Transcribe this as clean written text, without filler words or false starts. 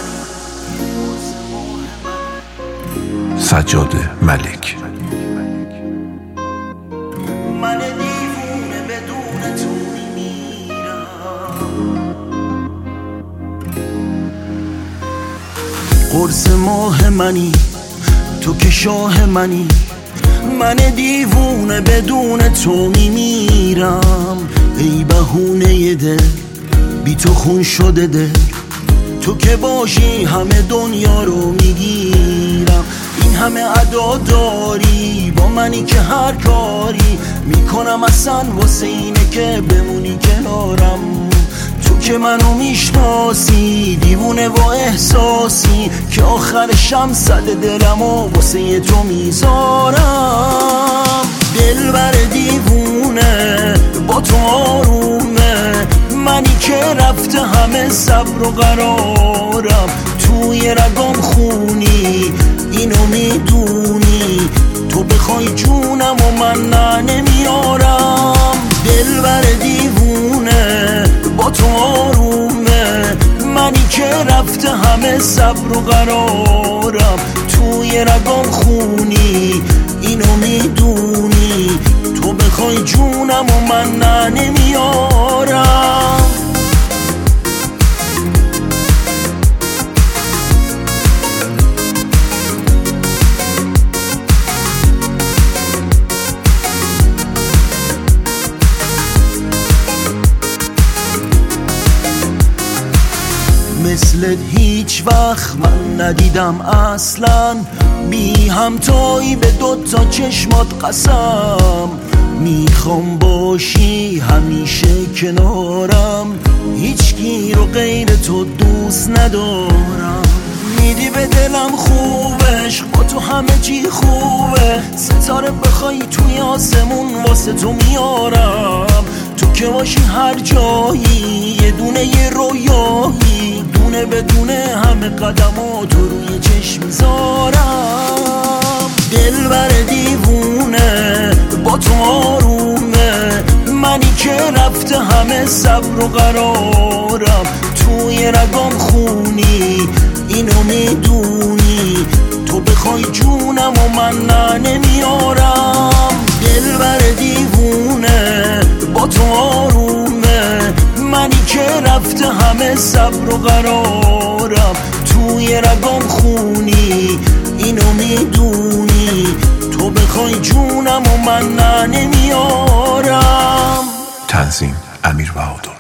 سجاد ملک. من دیوونه بدون تو میمیرم، قرص ماه منی تو که شاه منی، من دیوونه بدون تو میمیرم. ای بهونه دل بی تو خون شده دل، تو که باشی همه دنیا رو میگیرم. این همه ادا داری با منی که هر کاری میکنم اصلا واسه اینه که بمونی کنارم. تو که منو میشناسی دیوونه و احساسی که آخرشم صد دلم و واسه تو میذارم. دلبر دیوونه با تو آرومه، منی که رفته همه صبر و قرارم. توی رگام خونی اینو میدونی، تو بخوای جونم و من نه نمیارم. دلبر دیوونه با تو آرومه، منی که رفته همه صبر و قرارم. توی رگام خونی اینو میدونی، تو بخوای جونم و من نه نمیارم. مثلت هیچ وقت من ندیدم اصلا، بی همتایی به دوتا چشمات قسم. میخوام باشی همیشه کنارم، هیچکی رو غیر تو دوست ندارم. میدی به دلم خوبش با تو همه چی خوبه، ستاره بخوای توی آسمون واسه تو میارم. تو که باشی هر جایی یه دونه یه رویایی، دونه بدونه همه قدمات تو روی چشم میذارم. دلبر دیوونه با تو آرومه، منی که رفته همه صبر و قرارم. توی رگام خونی اینو میدونی، تو بخوای جونم و من نه نمیارم. دلبر دیوونه با تو آرومه، منی که رفته همه صبر و قرارم. توی رگام خونی اینو میدونی، تو بخوای جونم و من نه نمیارم. تنظیم امیر بهادر.